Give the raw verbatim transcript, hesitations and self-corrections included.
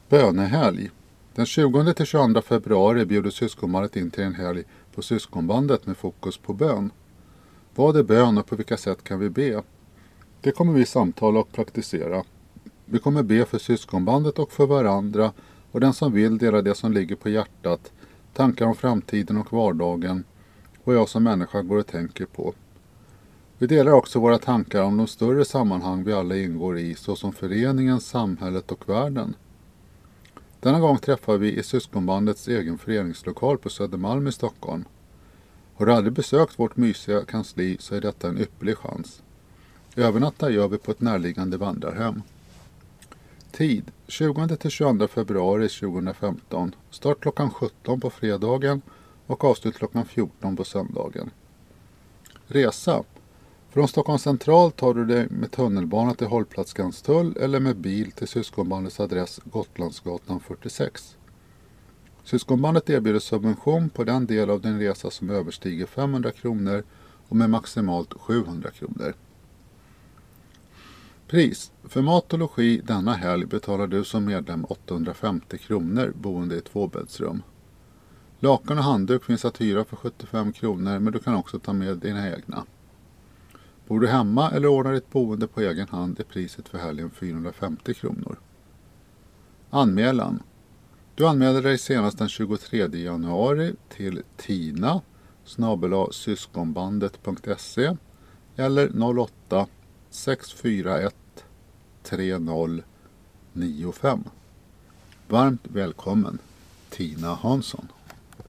Bönehelg. Den tjugonde till tjugoandra februari bjuder syskonbandet in till en helg på syskonbandet med fokus på bön. Vad är bön och på vilka sätt kan vi be? Det kommer vi samtala och praktisera. Vi kommer be för syskonbandet och för varandra och den som vill dela det som ligger på hjärtat, tankar om framtiden och vardagen och jag som människa går och tänker på. Vi delar också våra tankar om de större sammanhang vi alla ingår i, såsom föreningen, samhället och världen. Denna gång träffar vi i syskonbandets egen föreningslokal på Södermalm i Stockholm. Har du aldrig besökt vårt mysiga kansli så är detta en ypperlig chans. Övernatta gör vi på ett närliggande vandrarhem. Tid tjugonde till tjugoandra februari tjugohundrafemton. Start klockan sjutton på fredagen och avslut klockan fjorton på söndagen. Resa. Från Stockholm central tar du dig med tunnelbana till hållplats Skanstull eller med bil till syskonbandets adress Gotlandsgatan fyrtiosex. Syskonbandet erbjuder subvention på den del av din resa som överstiger femhundra kronor och med maximalt sjuhundra kronor. Pris. För mat och logi denna helg betalar du som medlem åttahundrafemtio kronor boende i tvåbäddsrum. Lakan och handduk finns att hyra för sjuttiofem kronor, men du kan också ta med dina egna. Bor du hemma eller ordnar ditt boende på egen hand är priset för helgen fyrahundrafemtio kronor. Anmälan. Du anmäler dig senast den tjugotredje januari till tina snabel-a syskonbandet punkt se eller noll åtta sex fyra ett tre noll nio fem. Varmt välkommen, Tina Hansson.